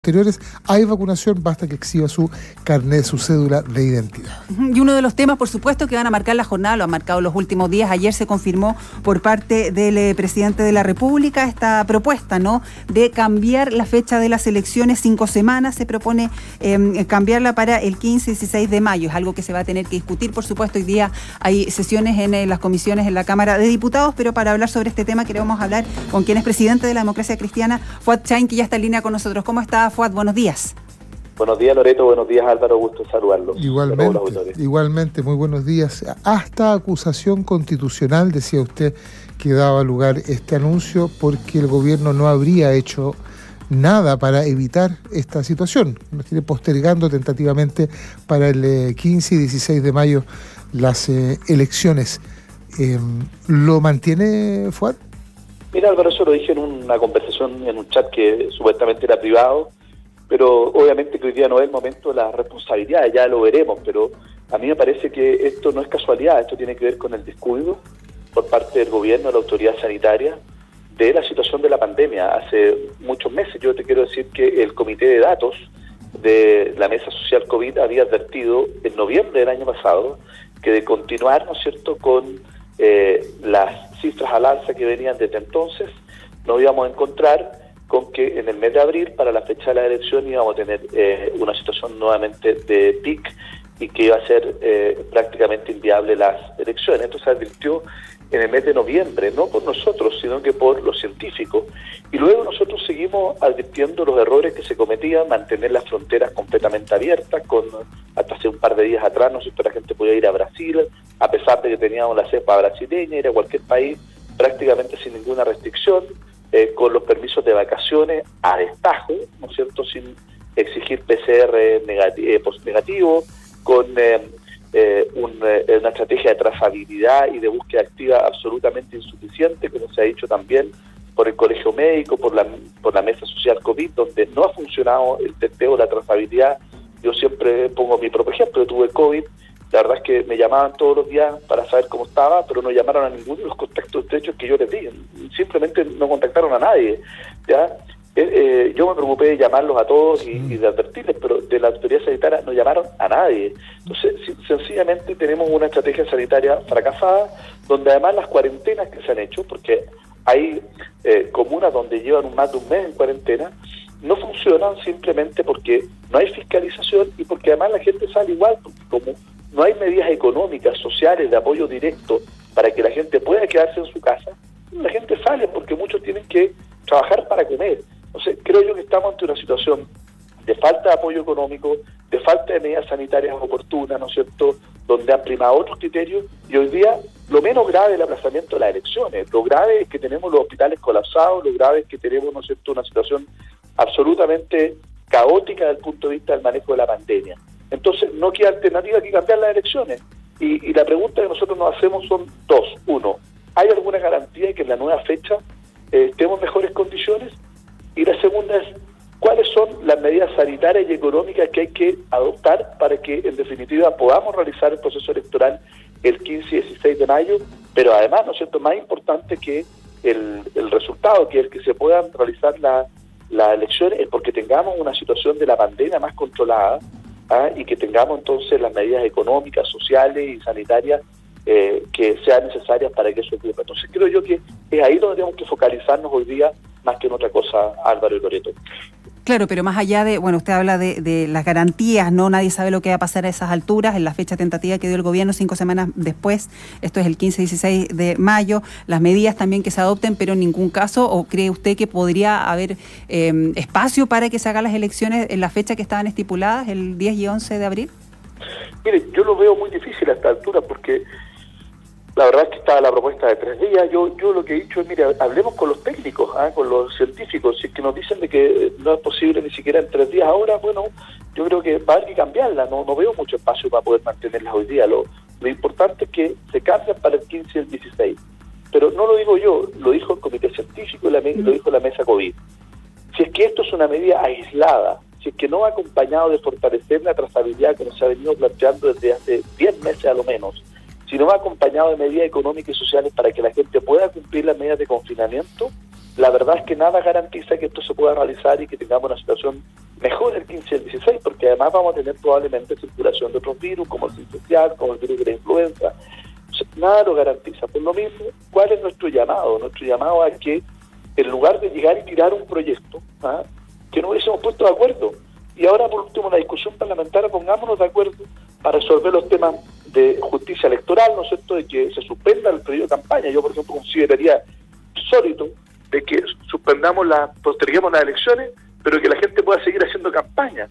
anteriores, hay vacunación, basta que exhiba su carnet, su cédula de identidad. Y uno de los temas, por supuesto, que van a marcar la jornada, lo han marcado los últimos días. Ayer se confirmó por parte del presidente de la República esta propuesta, ¿no?, de cambiar la fecha de las elecciones 5 semanas. Se propone cambiarla para el 15 y 16 de mayo. Es algo que se va a tener que discutir, por supuesto. Hoy día hay sesiones en las comisiones en la Cámara de Diputados, pero para hablar sobre este tema queremos hablar con quien es presidente de la Democracia Cristiana, Fuad Chaín, que ya está en línea con nosotros. ¿Cómo está, Fuad? Buenos días. Buenos días, Loreto. Buenos días, Álvaro. Gusto saludarlos. Igualmente, muy buenos días. Hasta acusación constitucional, decía usted, que daba lugar este anuncio porque el gobierno no habría hecho nada para evitar esta situación. Nos tiene postergando tentativamente para el 15 y 16 de mayo las elecciones. ¿Lo mantiene, Fuad? Mira, Álvaro, eso lo dije en una conversación en un chat que supuestamente era privado, pero obviamente que hoy día no es el momento de las responsabilidades, ya lo veremos, pero a mí me parece que esto no es casualidad, esto tiene que ver con el descuido por parte del gobierno, de la autoridad sanitaria, de la situación de la pandemia. Hace muchos meses, yo te quiero decir que el Comité de Datos de la Mesa Social COVID había advertido en noviembre del año pasado que de continuar, ¿no es cierto?, con las cifras al alza que venían desde entonces, nos íbamos a encontrar con que en el mes de abril, para la fecha de la elección, íbamos a tener una situación nuevamente de pic y que iba a ser prácticamente inviable las elecciones. Esto se advirtió en el mes de noviembre, no por nosotros, sino que por los científicos. Y luego nosotros seguimos advirtiendo los errores que se cometían, mantener las fronteras completamente abiertas, hasta hace un par de días atrás, ¿no sé si la gente podía ir a Brasil, a pesar de que teníamos la cepa brasileña, ir a cualquier país prácticamente sin ninguna restricción, con los permisos de vacaciones a destajo, ¿no es cierto?, sin exigir PCR negativo, con una estrategia de trazabilidad y de búsqueda activa absolutamente insuficiente, como se ha dicho también por el Colegio Médico, por la Mesa Social COVID, donde no ha funcionado el testeo, la trazabilidad. Yo siempre pongo mi propio ejemplo. Yo tuve COVID, la verdad es que me llamaban todos los días para saber cómo estaba, pero no llamaron a ninguno de los contactos estrechos que yo les di, simplemente no contactaron a nadie, ¿ya? Yo me preocupé de llamarlos a todos y de advertirles, pero de la autoridad sanitaria no llamaron a nadie. Entonces, sencillamente tenemos una estrategia sanitaria fracasada, donde además las cuarentenas que se han hecho, porque hay comunas donde llevan más de un mes en cuarentena, no funcionan simplemente porque no hay fiscalización y porque además la gente sale igual, porque como no hay medidas económicas, sociales, de apoyo directo para que la gente pueda quedarse en su casa, la gente sale porque muchos tienen que trabajar para comer. Entonces, creo yo que estamos ante una situación de falta de apoyo económico, de falta de medidas sanitarias oportunas, ¿no es cierto?, donde han primado otros criterios, y hoy día lo menos grave es el aplazamiento de las elecciones. Lo grave es que tenemos los hospitales colapsados, lo grave es que tenemos, ¿no es cierto?, una situación absolutamente caótica desde el punto de vista del manejo de la pandemia. Entonces, no queda alternativa que cambiar las elecciones. Y la pregunta que nosotros nos hacemos son dos. Uno, ¿hay alguna garantía de que en la nueva fecha estemos en mejores condiciones? Y la segunda es, ¿cuáles son las medidas sanitarias y económicas que hay que adoptar para que, en definitiva, podamos realizar el proceso electoral el 15 y 16 de mayo? Pero además, ¿no es cierto?, más importante que el resultado, que es que se puedan realizar las elecciones, es porque tengamos una situación de la pandemia más controlada, y que tengamos entonces las medidas económicas, sociales y sanitarias que sean necesarias para que eso ocurra. Entonces creo yo que es ahí donde tenemos que focalizarnos hoy día más que en otra cosa, Álvaro y Loreto. Claro, pero más allá de, bueno, usted habla de las garantías, ¿no? Nadie sabe lo que va a pasar a esas alturas, en la fecha tentativa que dio el gobierno 5 semanas después, esto es el 15 y 16 de mayo, las medidas también que se adopten, pero en ningún caso, ¿o cree usted que podría haber espacio para que se hagan las elecciones en la fecha que estaban estipuladas, el 10 y 11 de abril? Mire, yo lo veo muy difícil a esta altura porque la verdad es que estaba la propuesta de 3 días. Yo lo que he dicho es, mire, hablemos con los técnicos, con los científicos. Si es que nos dicen de que no es posible ni siquiera en 3 días ahora, bueno, yo creo que va a haber que cambiarla. No veo mucho espacio para poder mantenerlas hoy día. Lo importante es que se cambien para el 15 y el 16. Pero no lo digo yo, lo dijo el Comité Científico y lo dijo la Mesa COVID. Si es que esto es una medida aislada, si es que no va acompañado de fortalecer la trazabilidad que nos ha venido planteando desde hace 10 meses a lo menos, si no va acompañado de medidas económicas y sociales para que la gente pueda cumplir las medidas de confinamiento, la verdad es que nada garantiza que esto se pueda realizar y que tengamos una situación mejor el 15 y el 16, porque además vamos a tener probablemente circulación de otros virus, como el sincicial, como el virus de la influenza. Nada lo garantiza. Por lo mismo, ¿cuál es nuestro llamado? Nuestro llamado es que, en lugar de llegar y tirar un proyecto, que no hubiésemos puesto de acuerdo. Y ahora, por último, en la discusión parlamentaria, pongámonos de acuerdo para resolver los temas de justicia electoral, ¿no es cierto?, de que se suspenda el periodo de campaña. Yo, por ejemplo, consideraría insólito de que posterguemos las elecciones, pero que la gente pueda seguir haciendo campaña.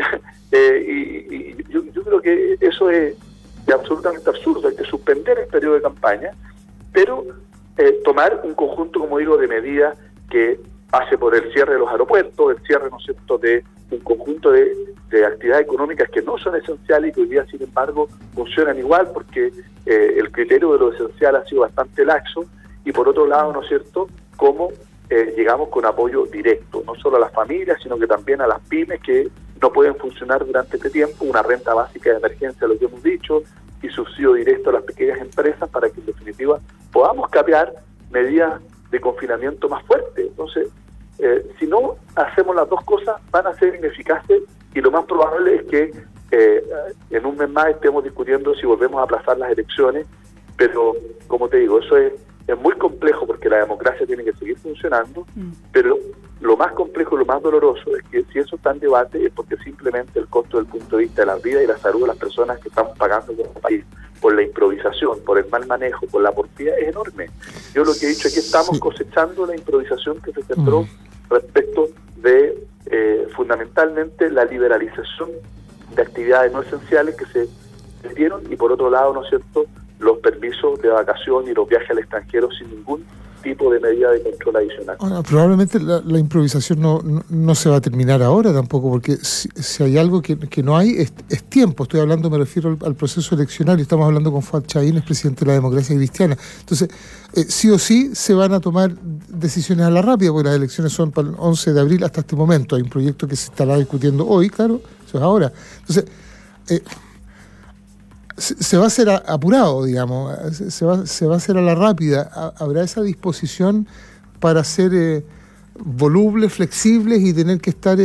Y yo creo que eso es absolutamente absurdo. Hay que suspender el periodo de campaña, pero tomar un conjunto, como digo, de medidas que pase por el cierre de los aeropuertos, el cierre, ¿no es cierto?, de un conjunto de actividades económicas que no son esenciales y que hoy día, sin embargo, funcionan igual, porque el criterio de lo esencial ha sido bastante laxo. Y por otro lado, ¿no es cierto?, cómo llegamos con apoyo directo, no solo a las familias, sino que también a las pymes que no pueden funcionar durante este tiempo, una renta básica de emergencia, lo que hemos dicho, y subsidio directo a las pequeñas empresas para que en definitiva podamos capear medidas de confinamiento más fuertes. Entonces, si no hacemos las dos cosas, van a ser ineficaces, y lo más probable es que en un mes más estemos discutiendo si volvemos a aplazar las elecciones. Pero, como te digo, eso es muy complejo, porque la democracia tiene que seguir funcionando, pero lo más complejo y lo más doloroso es que si eso está en debate es porque simplemente el costo del punto de vista de la vida y la salud de las personas que estamos pagando como país por la improvisación, por el mal manejo, por la porfía, es enorme. Yo lo que he dicho es que estamos cosechando la improvisación que se centró respecto de fundamentalmente la liberalización de actividades no esenciales que se dieron, y por otro lado, ¿no es cierto?, los permisos de vacación y los viajes al extranjero sin ningún tipo de medida de control adicional. Bueno, probablemente la improvisación no se va a terminar ahora tampoco, porque si hay algo que no hay es tiempo. Estoy hablando, me refiero al proceso eleccionario. Estamos hablando con Fuad Chahín, presidente de la Democracia Cristiana. Entonces, sí o sí se van a tomar decisiones a la rápida, porque las elecciones son para el 11 de abril hasta este momento. Hay un proyecto que se estará discutiendo hoy, claro, eso es ahora. Entonces, se va a hacer apurado, digamos, se va a hacer a la rápida. ¿Habrá esa disposición para ser volubles, flexibles y tener que estar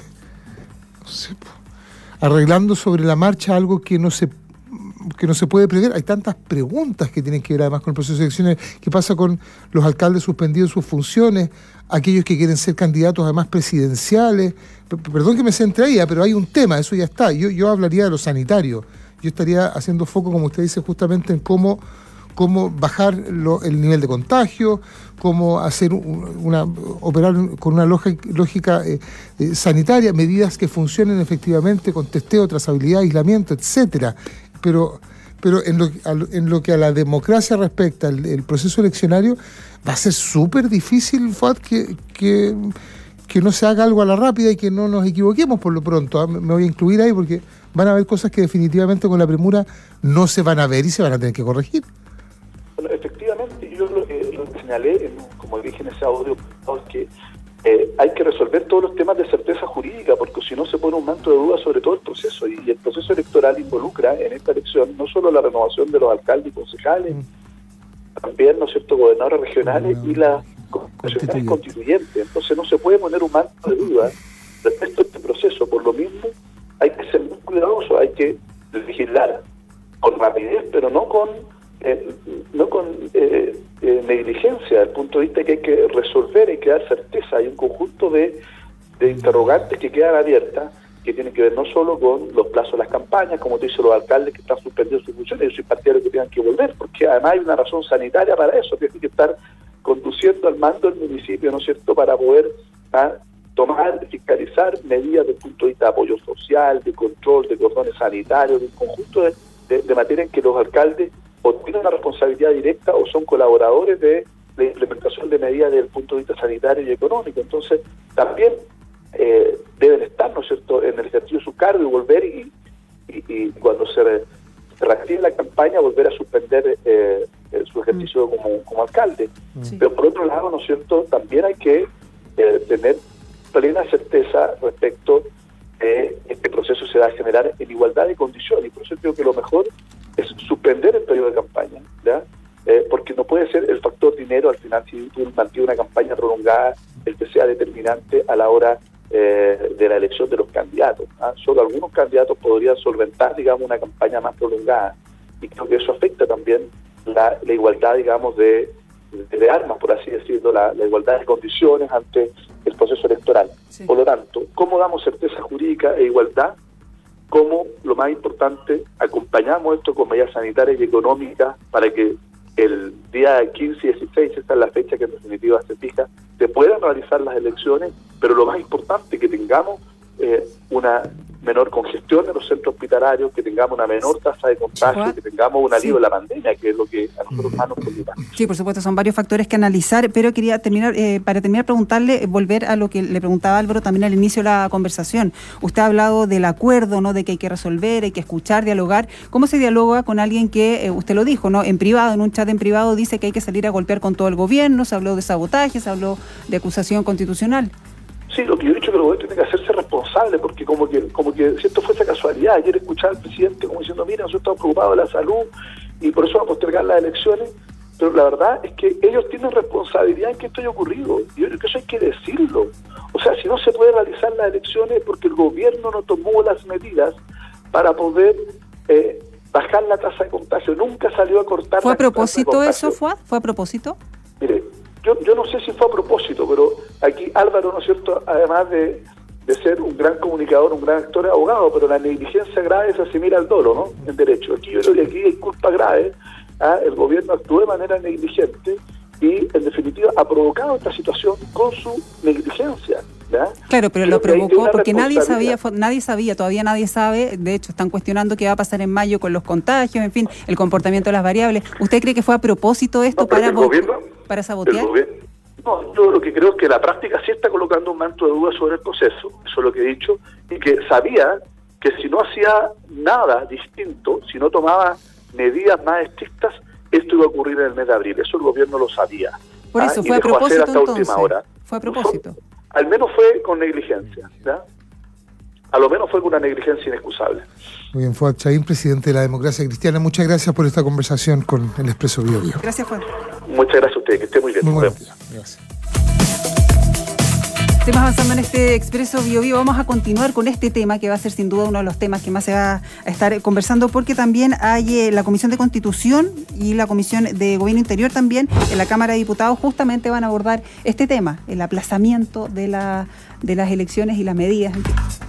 arreglando sobre la marcha algo que no se puede prever? Hay tantas preguntas que tienen que ver además con el proceso de elecciones. ¿Qué pasa con los alcaldes suspendidos en sus funciones? Aquellos que quieren ser candidatos además presidenciales. Perdón que me centre ahí, pero hay un tema, eso ya está. Yo hablaría de lo sanitario. Yo estaría haciendo foco, como usted dice, justamente en cómo bajar el nivel de contagio, cómo hacer operar con una lógica sanitaria, medidas que funcionen efectivamente con testeo, trazabilidad, aislamiento, etcétera. Pero en lo que a la democracia respecta, el proceso eleccionario, va a ser súper difícil, Fuad, que no se haga algo a la rápida y que no nos equivoquemos por lo pronto. Me voy a incluir ahí porque van a haber cosas que definitivamente con la premura no se van a ver y se van a tener que corregir. Bueno, efectivamente, yo lo señalé, como dije en ese audio, que hay que resolver todos los temas de certeza jurídica, porque si no se pone un manto de duda sobre todo el proceso, y el proceso electoral involucra en esta elección no solo la renovación de los alcaldes y concejales, también, ¿no es cierto?, gobernadores regionales y las constituyentes. Entonces no se puede poner un manto de duda respecto a este proceso. Por lo mismo, hay que ser muy cuidadoso, hay que legislar con rapidez, pero no con negligencia, desde el punto de vista que hay que resolver, hay que dar certeza. Hay un conjunto de interrogantes que quedan abiertas, que tienen que ver no solo con los plazos de las campañas, como te dicen los alcaldes que están suspendidos sus funciones. Yo soy partidario que tengan que volver, porque además hay una razón sanitaria para eso, que tiene que estar conduciendo al mando del municipio, ¿no es cierto?, para poder tomar, fiscalizar medidas desde el punto de vista de apoyo social, de control, de cordones sanitarios, de un conjunto de materia en que los alcaldes o tienen una responsabilidad directa o son colaboradores de la implementación de medidas desde el punto de vista sanitario y económico. Entonces, también deben estar, ¿no es cierto?, en el ejercicio de su cargo y volver y cuando se reactive la campaña, volver a suspender su ejercicio como alcalde. Sí. Pero por otro lado, ¿no es cierto?, también hay que tener plena certeza respecto de este proceso se va a generar en igualdad de condiciones, y por eso creo que lo mejor es suspender el periodo de campaña, ¿ya? Porque no puede ser el factor dinero al final, si tú mantienes una campaña prolongada, el que sea determinante a la hora de la elección de los candidatos. Solo algunos candidatos podrían solventar, digamos, una campaña más prolongada, y creo que eso afecta también la igualdad, digamos, de armas, por así decirlo, la igualdad de condiciones ante el proceso electoral. Sí. Por lo tanto, ¿cómo damos certeza jurídica e igualdad? ¿Cómo, lo más importante, acompañamos esto con medidas sanitarias y económicas para que el día 15 y 16, esta es la fecha que en definitiva se fija, se puedan realizar las elecciones, pero lo más importante, que tengamos una menor congestión en los centros hospitalarios, que tengamos una menor tasa de contagio, que tengamos un alivio de la pandemia, que es lo que a nosotros más nos preocupa. Sí, por supuesto, son varios factores que analizar, pero quería terminar, para terminar, preguntarle, volver a lo que le preguntaba Álvaro también al inicio de la conversación. Usted ha hablado del acuerdo, ¿no?, de que hay que resolver, hay que escuchar, dialogar. ¿Cómo se dialoga con alguien que, usted lo dijo, ¿no?, en privado, en un chat en privado, dice que hay que salir a golpear con todo el gobierno, se habló de sabotaje, se habló de acusación constitucional? Sí, lo que yo he dicho, que el gobierno tiene que hacerse responsable, porque como que si esto fuese casualidad, ayer escuchaba al presidente como diciendo, mira, nosotros estamos preocupados de la salud y por eso vamos a postergar las elecciones, pero la verdad es que ellos tienen responsabilidad en que esto haya ocurrido, y yo creo que eso hay que decirlo. O sea, si no se puede realizar las elecciones es porque el gobierno no tomó las medidas para poder bajar la tasa de contagio, nunca salió a cortar. ¿Fue a propósito eso, Fuad? ¿Fue a propósito? Mire, yo no sé si fue a propósito, pero aquí Álvaro, ¿no es cierto?, además de ser un gran comunicador, un gran actor, abogado, pero la negligencia grave se asimila al dolo, ¿no?, en derecho. Aquí yo creo que aquí hay culpa grave. El gobierno actuó de manera negligente y, en definitiva, ha provocado esta situación con su negligencia. ¿Ya? Claro, pero lo provocó porque nadie sabía, todavía nadie sabe. De hecho, están cuestionando qué va a pasar en mayo con los contagios, en fin, el comportamiento de las variables. ¿Usted cree que fue a propósito esto para sabotear? No, yo lo que creo es que la práctica sí está colocando un manto de duda sobre el proceso, eso es lo que he dicho, y que sabía que si no hacía nada distinto, si no tomaba medidas más estrictas, esto iba a ocurrir en el mes de abril. Eso el gobierno lo sabía. Por eso, fue a propósito hasta entonces. Última hora. Fue a propósito. Al menos fue con negligencia, ¿ya? A lo menos fue con una negligencia inexcusable. Muy bien, Fuad Chaín, presidente de la Democracia Cristiana. Muchas gracias por esta conversación con el Expreso Bio Bio. Gracias, Fuad. Muchas gracias a usted, que esté muy bien. Muy buenos días. Gracias. Estamos avanzando en este Expreso Bio Bio. Vamos a continuar con este tema que va a ser sin duda uno de los temas que más se va a estar conversando, porque también hay la Comisión de Constitución y la Comisión de Gobierno Interior también en la Cámara de Diputados justamente van a abordar este tema, el aplazamiento de las elecciones y las medidas.